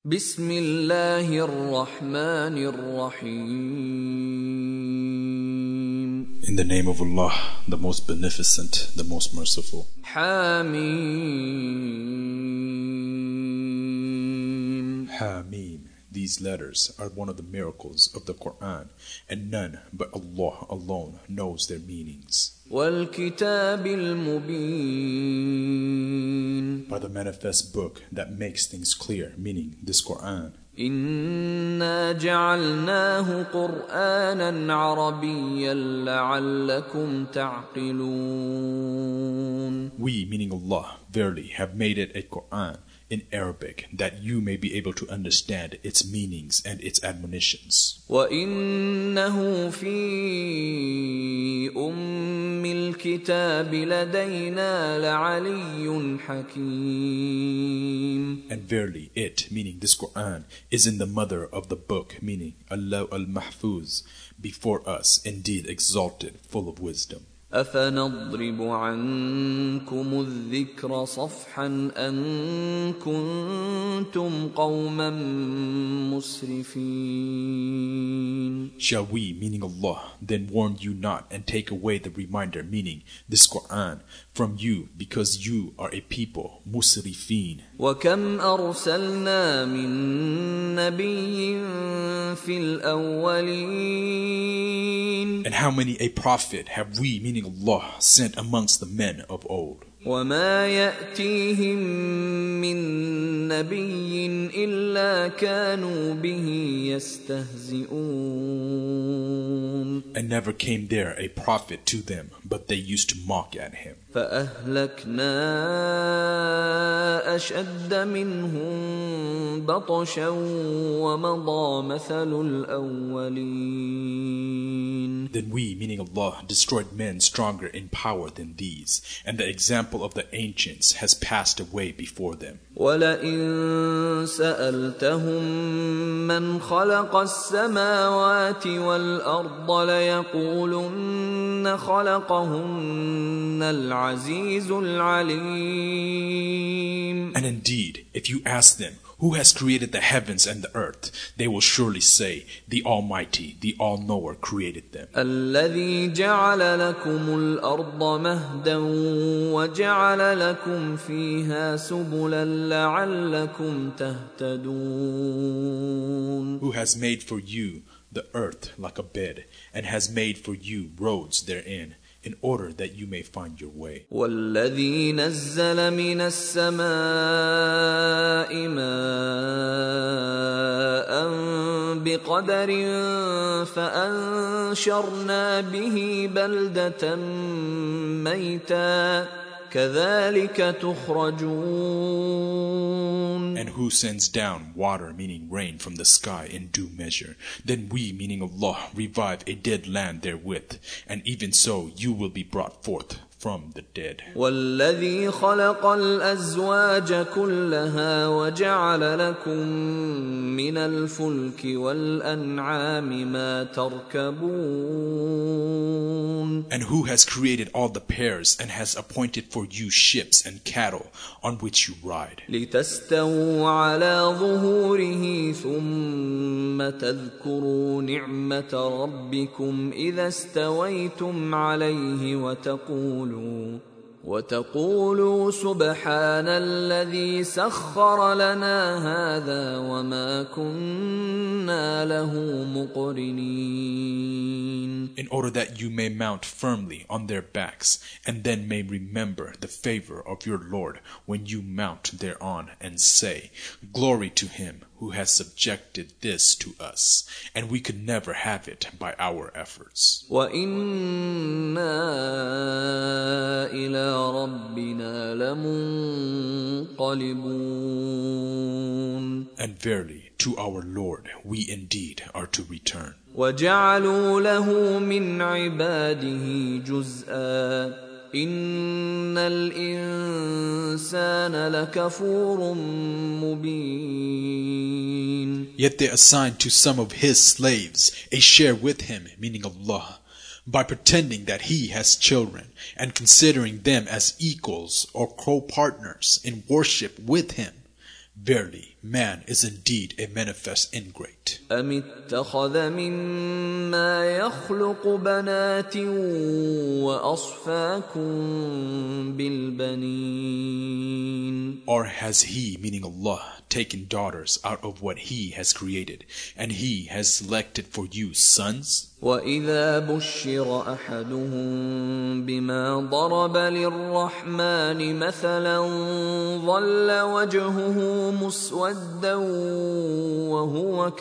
بسم الله الرحمن الرحيم. In the name of Allah, the most beneficent, the most merciful. حميم. Hameen. These letters are one of the miracles of the Quran, and none but Allah alone knows their meanings. والكتاب المبين. By the manifest book that makes things clear, meaning this Quran. إنا جعلناه قرآنا عربيا لعلكم تعقلون. We, meaning Allah, verily have made it a Quran in Arabic, that you may be able to understand its meanings and its admonitions. وَإِنَّهُ فِي أُمِّ الْكِتَابِ لَدَيْنَا لَعَلِيٌّ حَكِيمٌ. And verily it, meaning this Quran, is in the mother of the book, meaning Allah al-Mahfuz, before us, indeed exalted, full of wisdom. أَفَنَضْرِبُ عَنْكُمُ الذِّكْرَ صَفْحًا أَنْ كُنْتُمْ قَوْمًا مُسْرِفِينَ. Shall we, meaning Allah, then warn you not and take away the reminder, meaning this Quran, from you because you are a people, musrifeen. وَكَمْ أَرْسَلْنَا مِن نَّبِيٍّ فِي الْأَوَّلِينَ. And how many a prophet have we, meaning Allah, sent amongst the men of old? وَمَا يَأْتِيهِم مِّن نَّبِيٍّ إِلَّا كَانُوا بِهِ يَسْتَهْزِئُونَ. And never came there a prophet to them, but they used to mock at him. فَأَهْلَكْنَا أَشَدَّ مِنْهُم بَطْشًا وَمَضَىٰ مَثَلُ الْأَوَّلِينَ. Then we, meaning Allah, destroyed men stronger in power than these, and the example of the ancients has passed away before them. وَلَئِن سَأَلْتَهُم مَّنْ خَلَقَ السَّمَاوَاتِ وَالْأَرْضَ لَيَقُولُنَّ خَلَقَهُنَّ الْعَزِيزُ الْعَلِيمُ. And indeed, if you ask them, who has created the heavens and the earth, they will surely say, the Almighty, the All-Knower created them. الَّذِي جَعَلَ لَكُمُ الْأَرْضَ مَهْدًا وَجَعَلَ لَكُمْ فِيهَا سُبُلًا لَعَلَّكُمْ تَهْتَدُونَ. Who has made for you the earth like a bed, and has made for you roads therein, in order that you may find your way. وَالَّذِي نَزَّلَ مِنَ السَّمَاءِ مَاءً بِقَدَرٍ فَأَنشَرْنَا بِهِ بَلْدَةً مَيْتًا كَذَلِكَ تُخْرَجُونَ. And who sends down water, meaning rain, from the sky in due measure? Then we, meaning Allah, revive a dead land therewith, and even so you will be brought forth from the dead. وَالَّذِي خَلَقَ الْأَزْوَاجَ كُلَّهَا وَجَعَلَ لَكُم مِّنَ الْفُلْكِ وَالْأَنْعَامِ مَا تَرْكَبُونَ. And who has created all the pairs and has appointed for you ships and cattle on which you ride, لِتَسْتَوُوا عَلَى ظُهُورِهِ ثُمَّ تَذْكُرُوا نِعْمَةَ رَبِّكُمْ إِذَا اسْتَوَيْتُمْ عَلَيْهِ وتقولوا سبحان الذي سخر لنا هذا وما كنا له مقرنين. in order that you may mount firmly on their backs, and then may remember the favor of your Lord when you mount thereon, and say, Glory to him who has subjected this to us, and we could never have it by our efforts. وَإِنَّا إِلَى رَبِّنَا لَمُنقَلِبُونَ. And verily, to our Lord we indeed are to return. وَجَعَلُوا لَهُ مِنْ عِبَادِهِ جُزْءًا إِنَّ الْإِنسَانَ لَكَفُورٌ مُبِينٌ. Yet they assigned to some of his slaves a share with him, meaning Allah, by pretending that he has children, and considering them as equals or co-partners in worship with him. Verily, man is indeed a manifest ingrate. أم اتخذ مما يخلق بنات وأصفاكم بالبنين. Or has he, meaning Allah, taken daughters out of what he has created, and he has selected for you sons? وَإِذَا بُشِّرَ أَحَدُهُم بِمَا ضَرَبَ لِلرَّحْمَنِ مَثَلًا ظَلَّ وَجْهُهُ مُسْوَدًّا وَهُوَ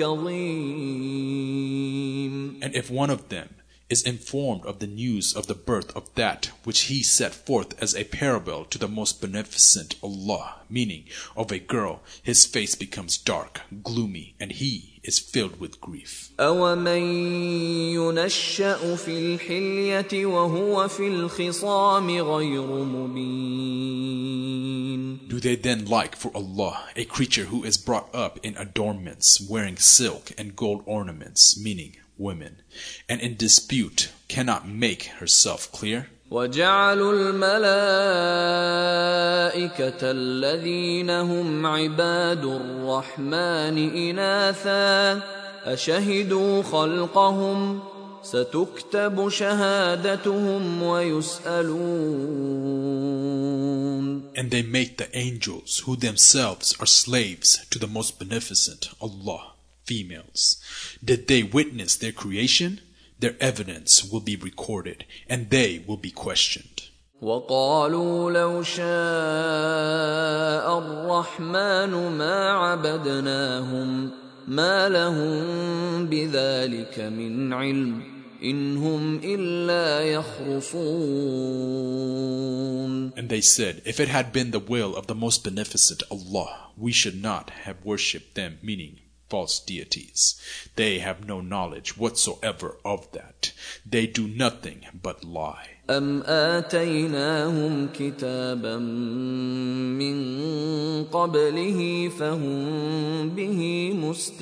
كَظِيمٌ. And if one of them is informed of the news of the birth of that which he set forth as a parable to the most beneficent Allah, meaning of a girl, his face becomes dark, gloomy, and he is filled with grief. أَوَمَن يُنَشَّأُ فِي الْحِلْيَةِ وَهُوَ فِي الْخِصَامِ غَيْرُ مُبِينٍ. Do they then like for Allah a creature who is brought up in adornments, wearing silk and gold ornaments, meaning women, and in dispute cannot make herself clear? وَجَعَلُوا الْمَلَائِكَةَ الَّذِينَ هُمْ عِبَادُ الرَّحْمَنِ إِنَاثًا أَشَهِدُوا خَلْقَهُمْ سَتُكْتَبُ شَهَادَتُهُمْ وَيُسْأَلُونَ. And they make the angels, who themselves are slaves to the most beneficent Allah, females. Did they witness their creation? Their evidence will be recorded, and they will be questioned. وَقَالُوا لَوْ شَاءَ الرَّحْمَنُ مَا عَبَدْنَاهُمْ مَا لَهُم بِذَلِكَ مِنْ عِلْمٍ إِنْ هُمْ إِلَّا يَخْرُصُونَ. And they said, if it had been the will of the most beneficent Allah, we should not have worshipped them, meaning false deities. They have no knowledge whatsoever of that. They do nothing but lie. أَمْ آتَيْنَاهُمْ كِتَابًا مِّن قَبْلِهِ فَهُمْ بِهِ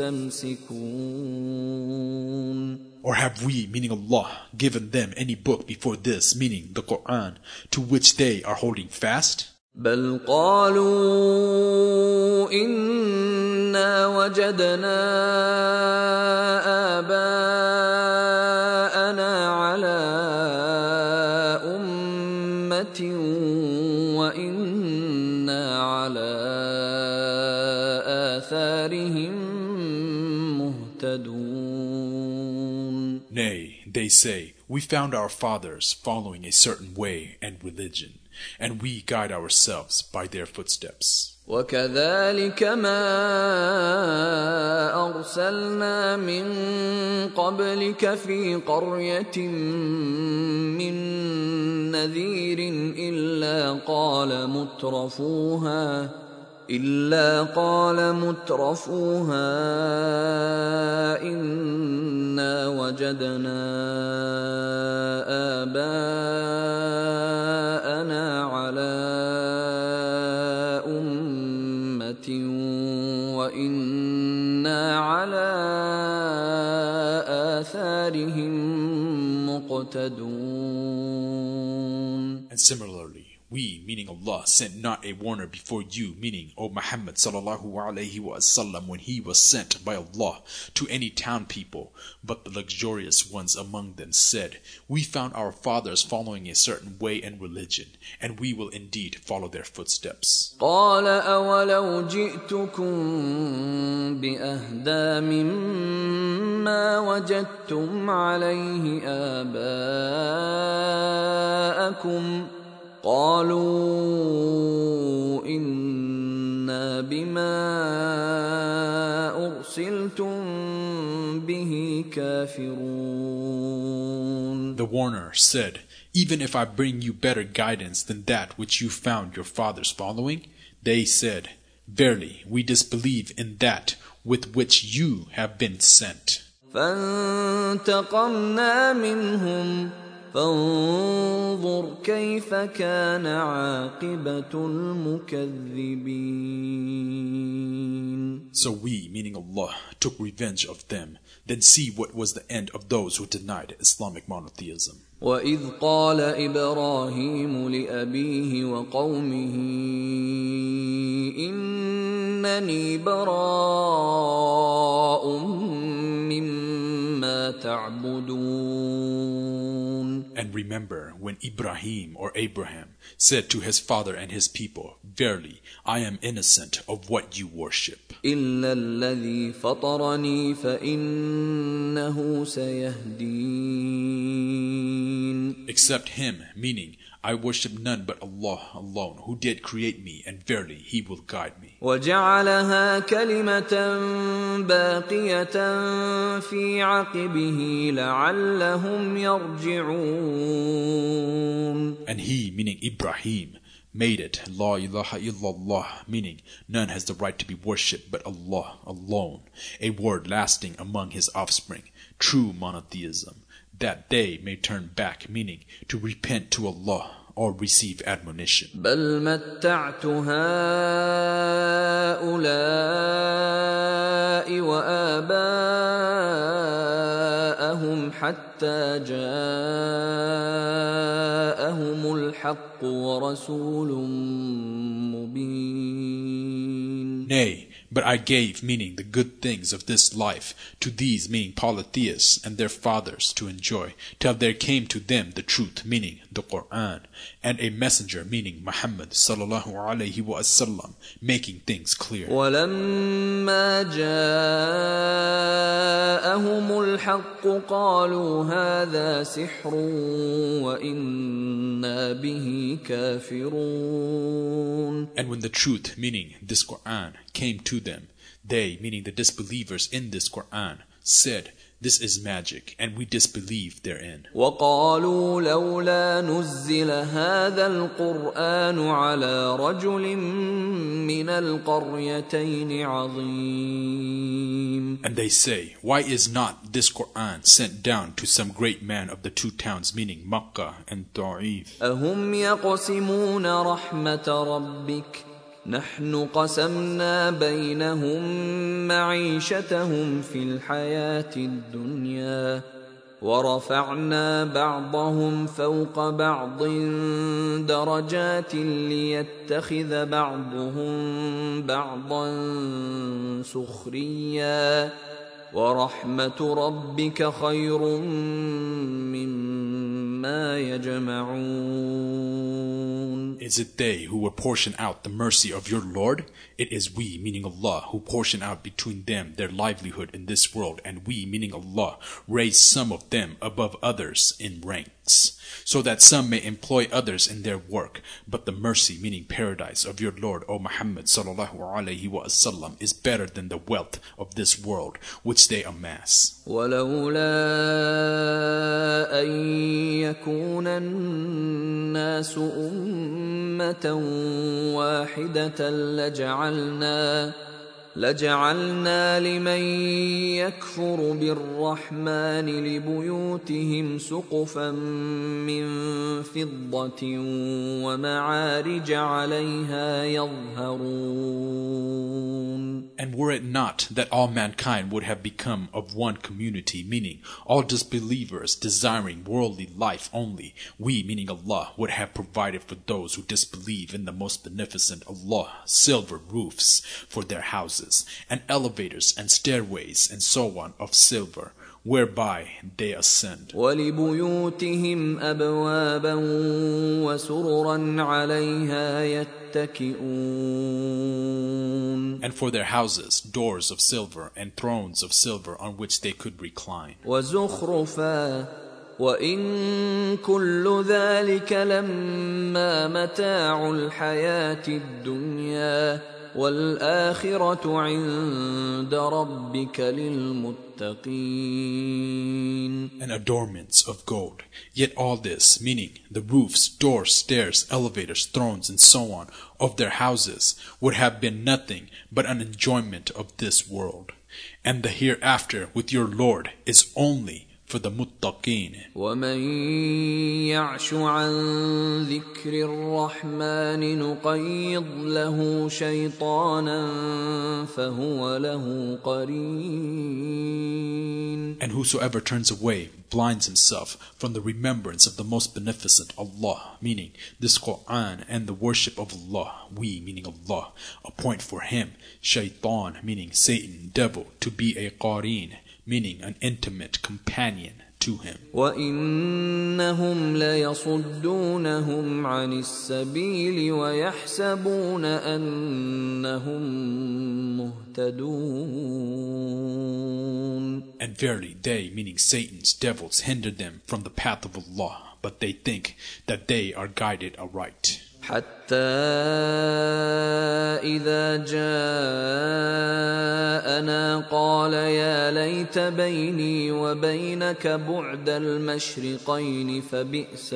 مُسْتَمْسِكُونَ. Or have we, meaning Allah, given them any book before this, meaning the Quran, to which they are holding fast? بل قالوا إنا وجدنا آباءنا على أمة وإنا على آثارهم مهتدون. Nay, they say, we found our fathers following a certain way and religion, and we guide ourselves by their footsteps. وَكَذَلِكَ مَا أَرْسَلْنَا مِن قَبْلِكَ فِي قَرْيَةٍ مِّن نَّذِيرٍ إِلَّا قَالَ مُتْرَفُوهَا إِنَّا وَجَدْنَا آبَاءَنَا عَلَىٰ أُمَّةٍ وَإِنَّا عَلَىٰ آثَارِهِم مُقْتَدُونَ. And similarly, we, meaning Allah, sent not a warner before you, meaning O Muhammad sallallahu alaihi wasallam, when he was sent by Allah to any town people, but the luxurious ones among them said, we found our fathers following a certain way and religion, and we will indeed follow their footsteps. قال أولو جئتكم بأهدى مما وجدتم عليه آباءكم قالوا إنا بما أرسلتم به كافرون. The warner said, even if I bring you better guidance than that which you found your fathers following, they said, verily, we disbelieve in that with which you have been sent. فانتقمنا منهم فانظر كيف كان عاقبة المكذبين. So we, meaning Allah, took revenge of them. Then see what was the end of those who denied Islamic monotheism. وَإِذْ قَالَ إِبْرَاهِيمُ لِأَبِيهِ وَقَوْمِهِ إِنَّنِي بَرَاءٌ مِّمَّا تَعْبُدُونَ. And remember when Ibrahim or Abraham said to his father and his people, Verily, I am innocent of what you worship. إِلَّا الَّذِي فَطَرَنِي فَإِنَّهُ سَيَهْدِينِ. Except him, meaning I worship none but Allah alone, who did create me, and verily He will guide me. وَجَعَلَهَا كَلِمَةً بَاقِيَةً فِي عَقِبِهِ لَعَلَّهُمْ يَرْجِعُونَ. And he, meaning Ibrahim, made it La ilaha illallah, meaning none has the right to be worshipped but Allah alone, a word lasting among his offspring, true monotheism, that they may turn back, meaning to repent to Allah or receive admonition. بل متعت هؤلاء وآباءهم حتى جاءهم الحق ورسول مبين. Nay, but I gave, meaning the good things of this life, to these, meaning polytheists, and their fathers to enjoy, till there came to them the truth, meaning the Quran, and a messenger, meaning Muhammad sallallahu alayhi wa sallam, making things clear. وَلَمَّا جَاءَهُمُ الْحَقُّ قَالُوا هَذَا سِحْرٌ وَإِنَّا بِهِ كَافِرُونَ. And when the truth, meaning this Quran, came to them, they, meaning the disbelievers in this Quran, said, This is magic, and we disbelieve therein. وَقَالُوا لَوْلَا نُزِّلَ هَذَا الْقُرْآنُ عَلَى رَجُلٍ مِّنَ الْقَرْيَتَيْنِ عَظِيمٍ. And they say, Why is not this Quran sent down to some great man of the two towns, meaning Makkah and Ta'if? أَهُمْ يَقْسِمُونَ رَحْمَةَ رَبِّكَ نحن قسمنا بينهم معيشتهم في الحياة الدنيا ورفعنا بعضهم فوق بعض درجات ليتخذ بعضهم بعضا سخريا ورحمة ربك خير مما يجمعون. Is it they who will portion out the mercy of your Lord? It is we, meaning Allah, who portion out between them their livelihood in this world, and we, meaning Allah, raise some of them above others in ranks, so that some may employ others in their work. But the mercy, meaning paradise, of your Lord, O Muhammad sallallahu alayhi wa sallam, is better than the wealth of this world which they amass. ولولا أن يكون الناس أمة واحدة لجعلنا لمن يكفر بالرحمن لبيوتهم سقفا من فضة ومعارج عليها يظهرون. And were it not that all mankind would have become of one community, meaning all disbelievers desiring worldly life only, we, meaning Allah, would have provided for those who disbelieve in the most beneficent Allah silver roofs for their houses, and elevators and stairways and so on of silver, whereby they ascend. وَلِبُيُوتِهِمْ أَبْوَابًا وَسُرُرًا عَلَيْهَا يَتَّكِئُونَ. And for their houses, doors of silver and thrones of silver on which they could recline. وَزُخْرُفًا وَإِن كُلُّ ذَلِكَ لَمَّا مَتَاعُ الْحَيَاةِ الدُّنْيَا وَالْآخِرَةُ عِندَ رَبِّكَ لِلْمُتَّقِينَ. And adornments of gold. Yet all this, meaning the roofs, doors, stairs, elevators, thrones, and so on, of their houses, would have been nothing but an enjoyment of this world. And the hereafter with your Lord is only for the muttaqeen. ومن يعش عن ذكر الرحمن نقيض له شيطانا فهو له قرين. And whosoever turns away blinds himself from the remembrance of the most beneficent Allah, meaning this Quran and the worship of Allah, we, meaning Allah, appoint for him shaitan, meaning Satan, devil, to be a qareen, meaning an intimate companion to him. وَإِنَّهُمْ لَيَصُدُّونَهُمْ عَنِ السَّبِيلِ وَيَحْسَبُونَ أَنَّهُمْ مُهْتَدُونَ. And verily they, meaning Satan's devils, hinder them from the path of Allah, but they think that they are guided aright. حتى إذا جاءنا قال يا ليت بيني وبينك بعد المشرقين فبئس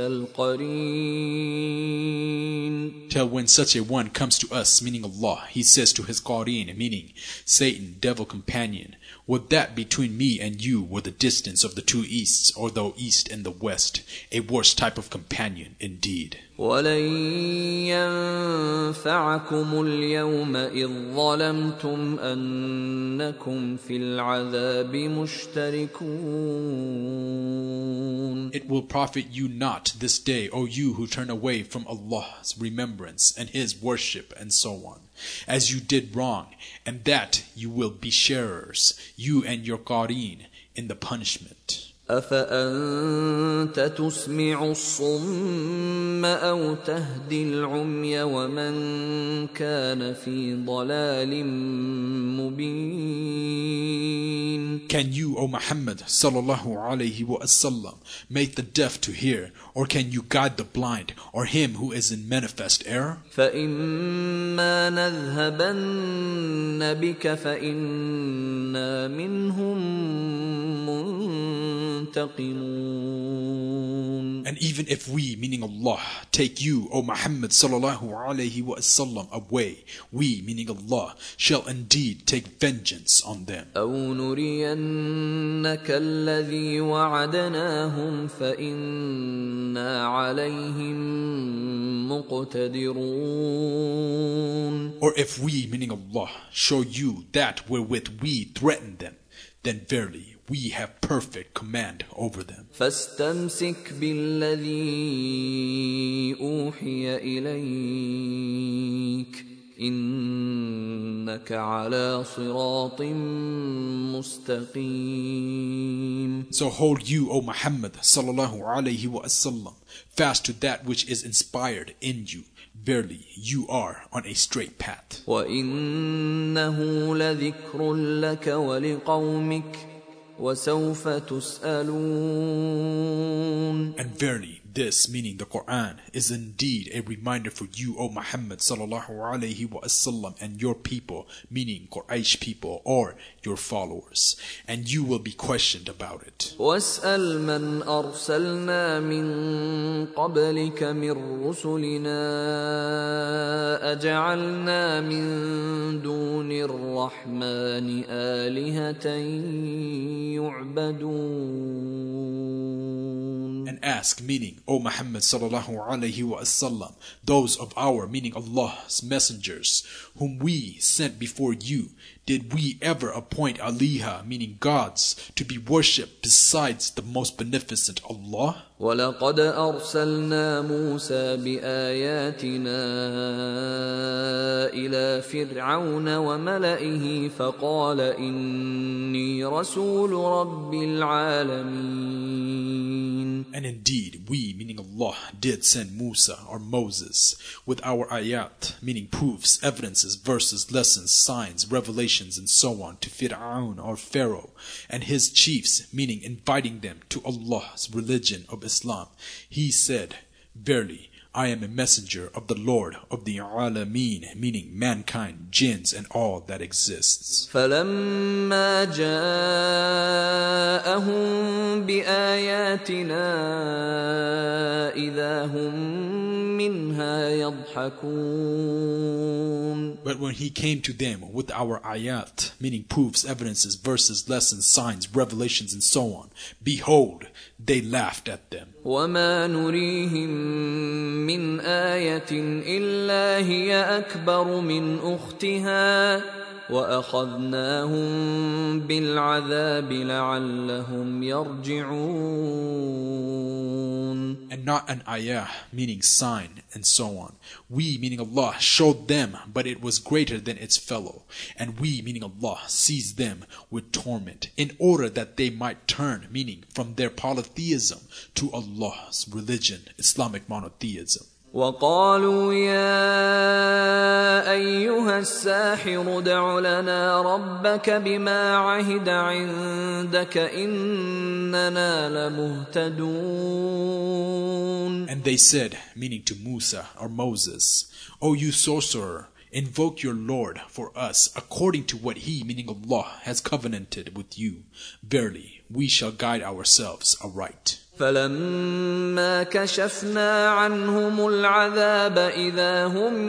القرين. Till when such a one comes to us, meaning Allah, he says to his qareen, meaning Satan, devil companion, would that between me and you were the distance of the two easts, or the east and the west, a worse type of companion indeed. وَلَن يَنفَعَكُمُ الْيَوْمَ إِذ ظَّلَمْتُمْ أَنَّكُمْ فِي الْعَذَابِ مُشْتَرِكُونَ. It will profit you not this day, O you who turn away from Allah's remembrance and His worship and so on, as you did wrong, and that you will be sharers, you and your qareen, in the punishment. أَفَأَنْتَ تُسْمِعُ الصُّمَّ أَوْ تَهْدِي الْعُمْيَ وَمَنْ كَانَ فِي ضَلَالٍ مُبِينٍ. Can you, O Muhammad sallallahu alayhi wa sallam, make the deaf to hear, or can you guide the blind, or him who is in manifest error? فَإِمَّا نَذْهَبَنَّ بِكَ فَإِنَّا مِنْهُمْ منتقمون. And even if we, meaning Allah, take you, O Muhammad sallallahu alayhi wa sallam, away, we, meaning Allah, shall indeed take vengeance on them. أو نرينك الذي وعدناهم فإنا عليهم مقتدرون. Or if we, meaning Allah, show you that wherewith we threaten them, then verily we have perfect command over them. فاستمسك بالذي أوحي إليك إنك على صراط مستقيم. So hold you, O Muhammad sallallahu alayhi wa sallam, fast to that which is inspired in you. Verily, you are on a straight path. وإنه لذكر لك ولقومك وسوف تسألون. And verily, this, meaning the Quran, is indeed a reminder for you, O Muhammad sallallahu alayhi wa sallam, and your people, meaning Quraysh people, or your followers, and you will be questioned about it. واسأل من أرسلنا من قبلك من رسلنا أجعلنا من دون الرحمن آلهة يعبدون. And ask, meaning, O Muhammad sallallahu alayhi wa sallam, those of our, meaning Allah's messengers, whom we sent before you, did we ever appoint aliha, meaning gods, to be worshipped besides the most beneficent Allah? وَلَقَدْ أَرْسَلْنَا مُوسَى بِآيَاتِنَا إِلَى فِرْعَوْنَ وَمَلَئِهِ فَقَالَ إِنِّي رَسُولُ رَبِّ الْعَالَمِينَ. And indeed, we, meaning Allah, did send Musa or Moses with our ayat, meaning proofs, evidences, verses, lessons, signs, revelations, and so on, to Fir'aun or Pharaoh and his chiefs, meaning inviting them to Allah's religion of Islam. He said, verily, I am a messenger of the Lord of the Alameen, meaning mankind, jinns, and all that exists. فَلَمَّا جَاءَهُم بِآيَاتِنَا إِذَا هُم منها يضحكون. But when he came to them with our ayat, meaning proofs, evidences, verses, lessons, signs, revelations, and so on, behold, they laughed at them. وما نريهم من آية إلا هي أكبر من أختها وأخذناهم بالعذاب لعلهم يرجعون. And not an ayah, meaning sign, and so on. We, meaning Allah, showed them, but it was greater than its fellow. And we, meaning Allah, seized them with torment, in order that they might turn, meaning from their polytheism to Allah's religion, Islamic monotheism. وقالوا يا أيها الساحر ادع لنا ربك بما عهد عندك إننا لمهتدون. And they said, meaning to Musa or Moses, O you sorcerer, invoke your Lord for us according to what he, meaning Allah, has covenanted with you. Verily, we shall guide ourselves aright. فلما كشفنا عنهم العذاب إذا هم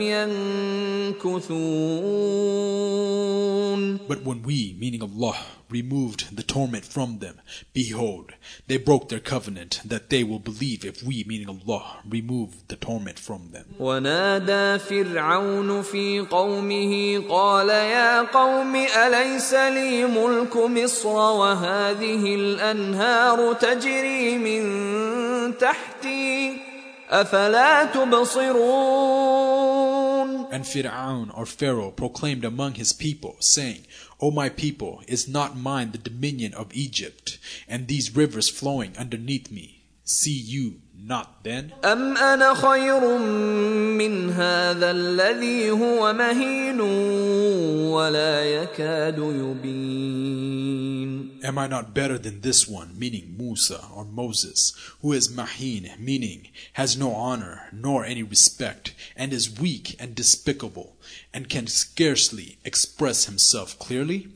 ينكثون. But when we, meaning Allah, removed the torment from them, behold, they broke their covenant that they will believe if we, meaning Allah, remove the torment from them. ونادى فرعون في قومه قال يا قوم أليس لي ملك مصر وهذه الأنهار تجري من تحتي أفلا تبصرون. And Fir'aun or Pharaoh proclaimed among his people, saying, O my people, is not mine the dominion of Egypt, and these rivers flowing underneath me? See you not then? أم أنا خير من هذا الذي هو مهين ولا يكاد يبين. Am I not better than this one, meaning Musa or Moses, who is mahin, meaning has no honor nor any respect, and is weak and despicable, and can scarcely express himself clearly?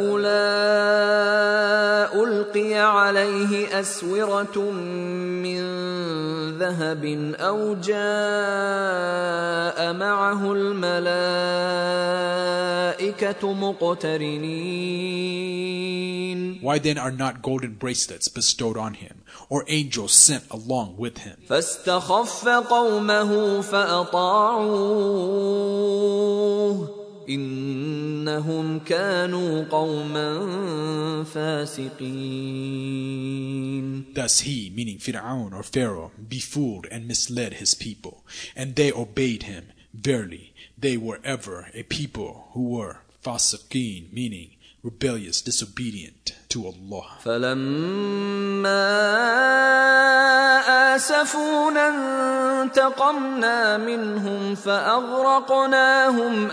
فلولا ألقي عليه أسورة من ذهب أو جاء معه الملائكة مقترنين. Why then are not golden bracelets bestowed on him, or angels sent along with him? فاستخف قومه فأطاعوه إنهم كانوا قوما فاسقين. Thus he, meaning Fir'aun or Pharaoh, befooled and misled his people, and they obeyed him. Verily, they were ever a people who were fasiqeen, meaning rebellious, disobedient to Allah. فلما آسفونا انتقمنا منهم فأغرقناهم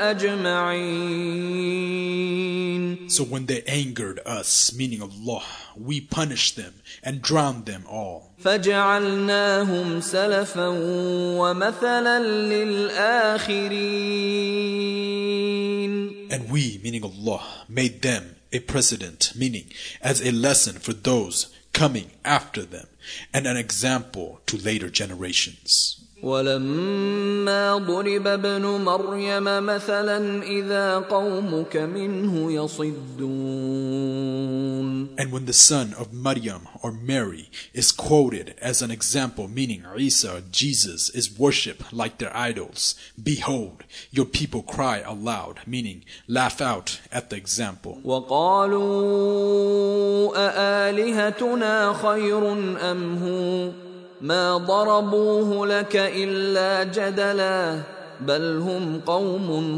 أجمعين. So when they angered us, meaning Allah, we punished them and drowned them all. فجعلناهم سلفا ومثلا للآخرين. And we, meaning Allah, made them a precedent, meaning as a lesson for those coming after them, and an example to later generations. ولما ضرب ابن مريم مثلا إذا قومك منه يصدون. And when the son of Maryam or Mary is quoted as an example, meaning Isa, Jesus, is worshipped like their idols, behold, your people cry aloud, meaning laugh out at the example. وقالوا أآلهتنا خير أم هو ما ضربوه لك إلا جدلا بل هم قوم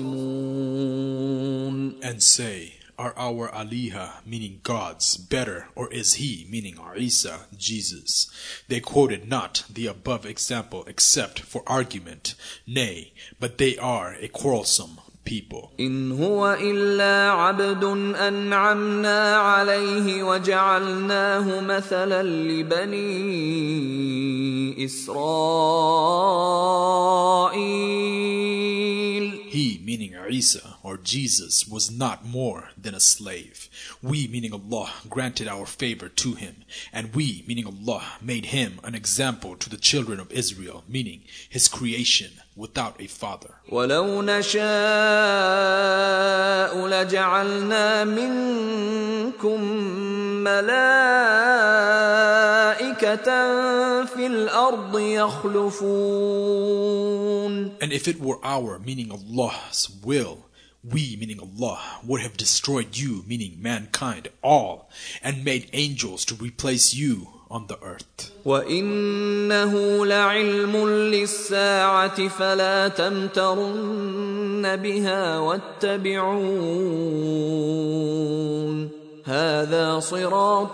خصمون. And say, are our aliha, meaning gods, better, or is he, meaning Isa, Jesus? They quoted not the above example except for argument. Nay, but they are a quarrelsome people. إن هو إلا عبد أنعمنا عليه وجعلناه مثلا لبني إسرائيل. He, meaning Isa or Jesus, was not more than a slave. We, meaning Allah, granted our favor to him, and we, meaning Allah, made him an example to the children of Israel, meaning his creation, without a father. وَلَوْ نَشَاءُ لَجَعَلْنَا مِنكُم مَلَائِكَةً فِي الْأَرْضِ يَخْلُفُونَ. And if it were our, meaning Allah's, will, we, meaning Allah, would have destroyed you, meaning mankind, all, and made angels to replace you on the earth. وَإِنَّهُ لَعِلْمٌ لِلسَّاعَةِ فَلَا تَمْتَرُنَّ بِهَا وَاتَّبِعُونِ هَذَا صِرَاطٌ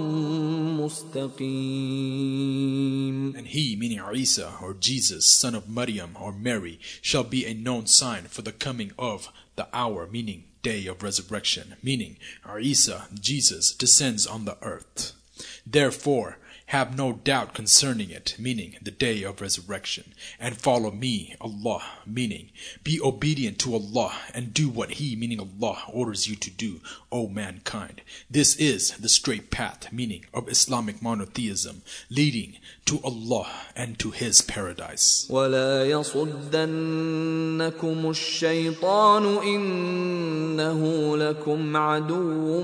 مُسْتَقِيمٌ. And he, meaning Isa or Jesus, son of Maryam or Mary, shall be a known sign for the coming of the hour, meaning day of resurrection, meaning Isa, Jesus, descends on the earth. Therefore, have no doubt concerning it, meaning the day of resurrection, and follow me, Allah, meaning be obedient to Allah and do what He, meaning Allah, orders you to do, O mankind. This is the straight path, meaning of Islamic monotheism, leading to Allah and to His paradise. وَلَا يَصُدَّنَّكُمُ الشَّيْطَانُ إِنَّهُ لَكُمْ عَدُوٌّ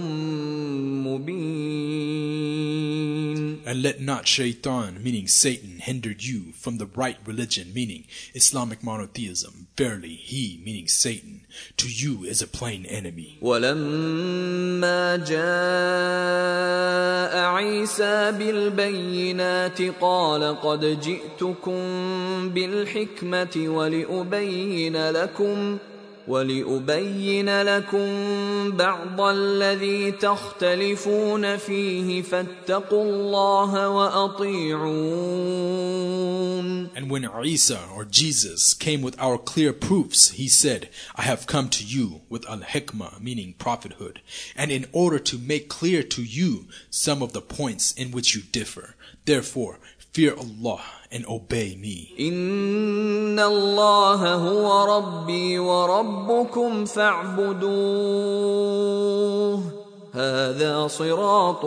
مُبِينٌ. And let not Shaitan, meaning Satan, hinder you from the right religion, meaning Islamic monotheism. Verily, he, meaning Satan, to you is a plain enemy. وَلَمَّا جَاءَ عِيسَى بِالْبَيِّنَاتِ قَالَ قَدْ جِئْتُكُمْ بِالْحِكْمَةِ ولأبين لكم بعض الذي تختلفون فيه فاتقوا الله وأطيعون. And when Isa or Jesus came with our clear proofs, he said, I have come to you with al-hikmah, meaning prophethood, and in order to make clear to you some of the points in which you differ. Therefore, fear Allah and obey me. إن الله هو ربي وربكم فاعبدوه هذا صراط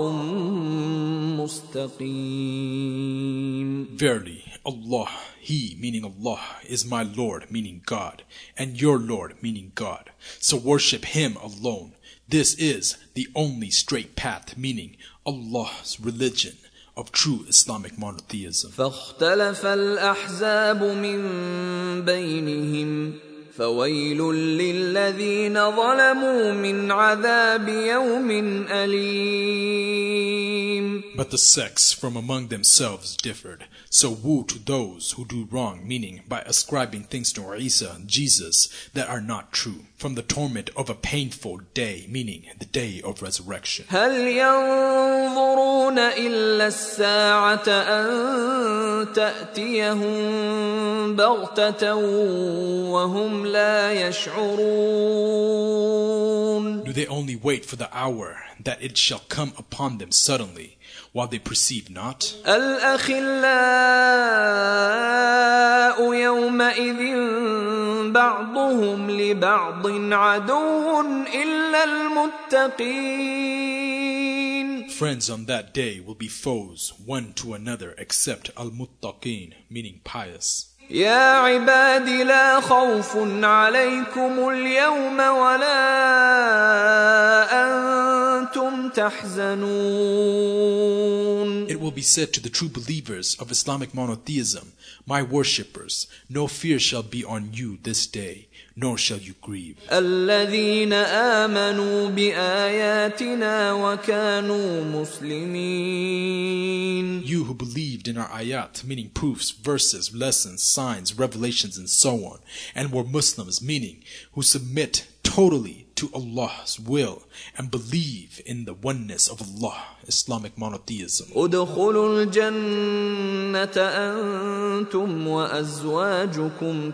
مستقيم. Verily, Allah, He, meaning Allah, is my Lord, meaning God, and your Lord, meaning God. So worship Him alone. This is the only straight path, meaning Allah's religion of true Islamic monotheism. فاختلف الأحزاب من بينهم فويل للذين ظلموا من عذاب يوم أليم. But the sects from among themselves differed. So woe to those who do wrong, meaning by ascribing things to Isa, Jesus, that are not true, from the torment of a painful day, meaning the day of resurrection. هل ينظرون إلا الساعة أن تأتيهم بغتة وهم لا يشعرون. Do they only wait for the hour that it shall come upon them suddenly, while they perceive not? الأخلاء يومئذ بعضهم لبعض عدو إلا المتقين. Friends on that day will be foes one to another except al-muttaqin, meaning pious. يا عباد لا خوف عليكم اليوم ولا أنتم تحزنون. It will be said to the true believers of Islamic monotheism, my worshippers, no fear shall be on you this day, nor shall you grieve. الذين آمنوا بآياتنا وكانوا مسلمين. You who believed in our ayat, meaning proofs, verses, lessons, signs, revelations, and so on, and were Muslims, meaning who submit totally to Allah's will and believe in the oneness of Allah, Islamic monotheism. ادخلوا الجنة أنتم وأزواجكم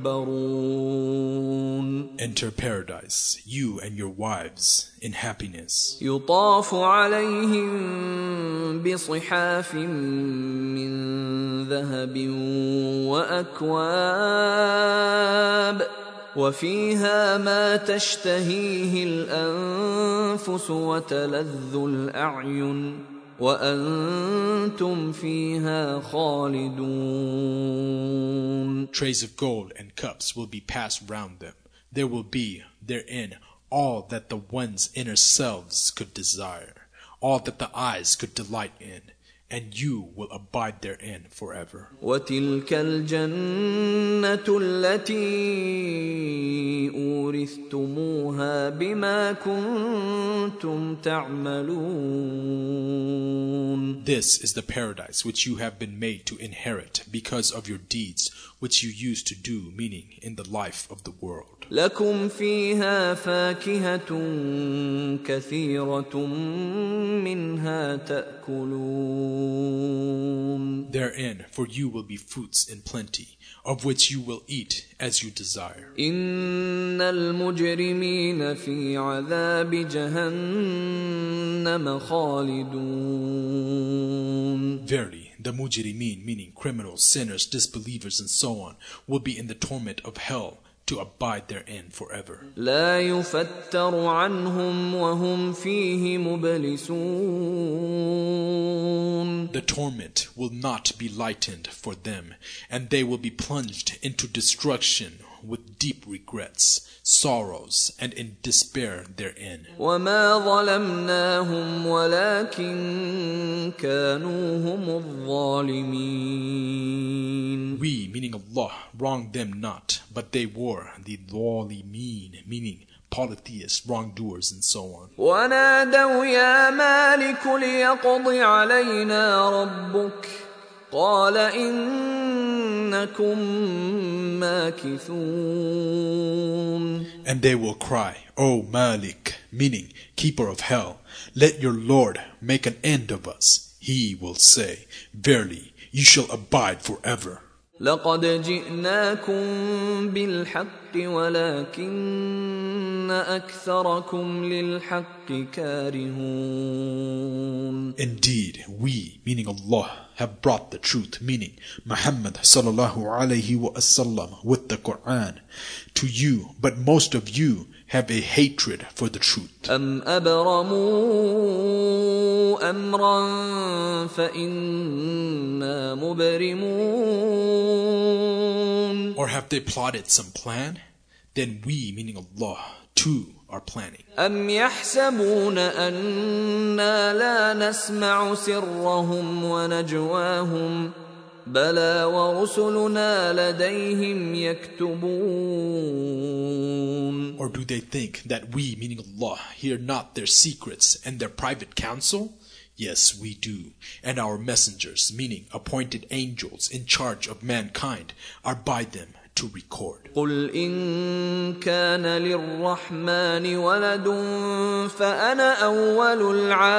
تحبرون. Enter paradise, you and your wives, in happiness. يطاف عليهم بصحاف من ذهب وأكواب وفيها ما تشتهيه الأنفس وتلذ الأعين وأنتم فيها خالدون. Trays of gold and cups will be passed round them. There will be therein all that the one's inner selves could desire, all that the eyes could delight in, and you will abide therein forever. وتلك الجنة التي أورثتموها بما كنتم تعملون. This is the paradise which you have been made to inherit because of your deeds which you used to do, meaning in the life of the world. لكم فيها فاكهة كثيرة منها تأكلون. Therein for you will be fruits in plenty, of which you will eat as you desire. إن المجرمين في عذاب جهنم خالدون. Verily, the mujrimeen, meaning criminals, sinners, disbelievers, and so on, will be in the torment of hell to abide therein forever. لا يفتر عنهم وهم فيه مبلسون. The torment will not be lightened for them, and they will be plunged into destruction with deep regrets, sorrows, and in despair therein. وما ظلمناهم ولكن كانوا هم الظالمين. We, meaning Allah, wronged them not, but they were the ظالمين, meaning polytheists, wrongdoers, and so on. ونادوا يا مالك ليقض علينا ربك قال إنكم ماكثون. And they will cry, O Malik, meaning keeper of hell, let your Lord make an end of us. He will say, verily, you shall abide forever. لقد جئناكم بالحق ولكن أكثركم للحق كارهون. Indeed, we, meaning Allah, have brought the truth, meaning Muhammad sallallahu alayhi wa sallam, with the Quran to you, but most of you have a hatred for the truth. أم أبرموا أمرا فإنا مبرمون. Or have they plotted some plan? Then we, meaning Allah, too are planning. أم يحسبون أنا لا نسمع سرهم ونجواهم بلى ورسلنا لديهم يكتبون. Or do they think that we, meaning Allah, hear not their secrets and their private counsel? Yes, we do. And our messengers, meaning appointed angels in charge of mankind, are by them to record. قل إن كان للرحمن ولد فأنا أول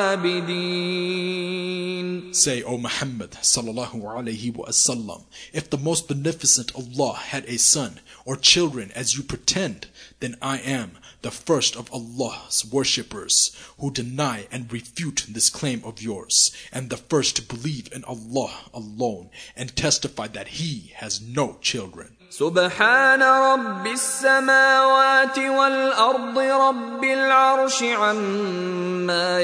العابدين. Say, O Muhammad sallallahu alayhi wa sallam, if the most beneficent Allah had a son or children as you pretend, then I am the first of Allah's worshippers who deny and refute this claim of yours, and the first to believe in Allah alone and testify that He has no children. سبحان رب السماوات والأرض رب العرش عما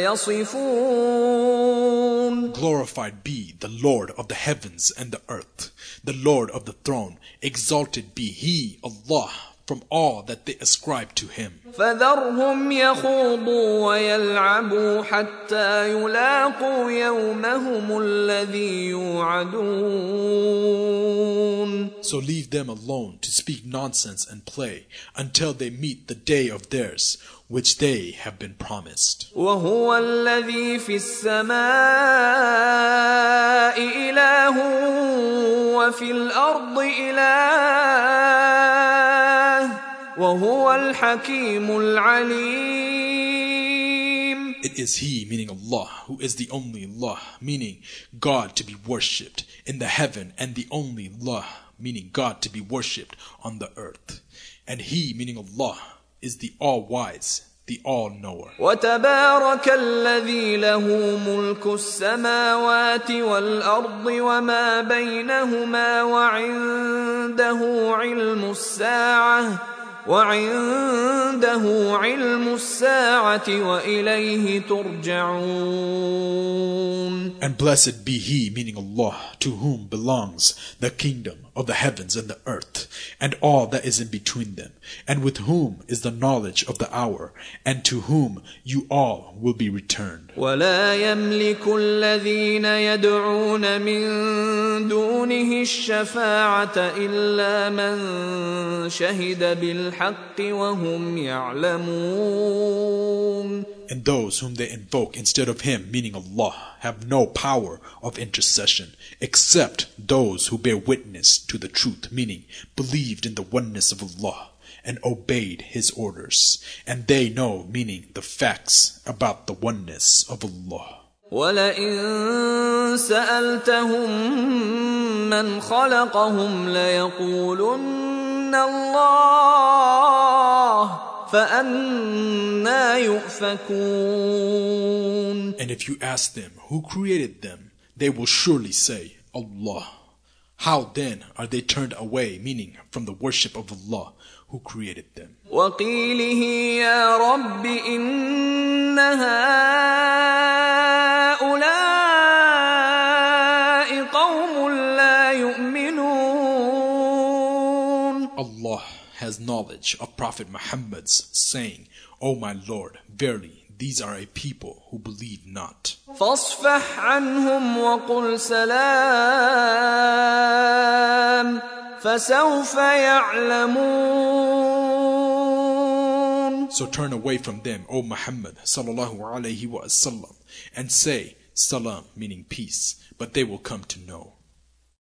يصفون. Glorified be the Lord of the heavens and the earth, the Lord of the throne. Exalted be He, Allah, from all that they ascribe to Him. فذرهم يخوضوا ويلعبوا حتى يلاقوا يومهم الذي يوعدون. So leave them alone to speak nonsense and play until they meet the day of theirs, which they have been promised. وهو الذي في السماء إله وفي الأرض إله وهو الحكيم العليم. It is He, meaning Allah, who is the only Allah, meaning God to be worshipped in the heaven, and the only Allah, meaning God to be worshipped on the earth. And He, meaning Allah, is the all-wise, the all-knower. وتبارك الذي له ملك السماوات والأرض وما بينهما وعنده علم الساعة وعنده علم الساعة وإليه ترجعون. And blessed be he, meaning Allah, to whom belongs the kingdom of the heavens and the earth, and all that is in between them, and with whom is the knowledge of the hour, and to whom you all will be returned. ولا يملك الذين يدعون من دونه الشفاعة إلا من شهد بالحق وهم يعلمون. And those whom they invoke instead of him, meaning Allah, have no power of intercession, except those who bear witness to the truth, meaning believed in the oneness of Allah and obeyed his orders. And they know, meaning the facts about the oneness of Allah. وَلَئِن سَأَلْتَهُم مَّنْ خَلَقَهُمْ لَيَقُولُنَّ اللَّهُ فَأَنَّىٰ يُؤْفَكُونَ. And if you ask them who created them, they will surely say, Allah. How then are they turned away, meaning from the worship of Allah who created them? وَقِيلِهِ يَا رَبِّ إِنَّ هَٰؤُلَاءِ قَوْمٌ لَّا يُؤْمِنُونَ. Allah has knowledge of Prophet Muhammad's saying, O my Lord, verily these are a people who believe not. فَاصْفَحْ عَنْهُمْ وَقُلْ سَلَامٌ فَسَوْفَ يَعْلَمُونَ. So turn away from them, O Muhammad sallallahu alaihi wasallam, and say, Salam, meaning peace, but they will come to know.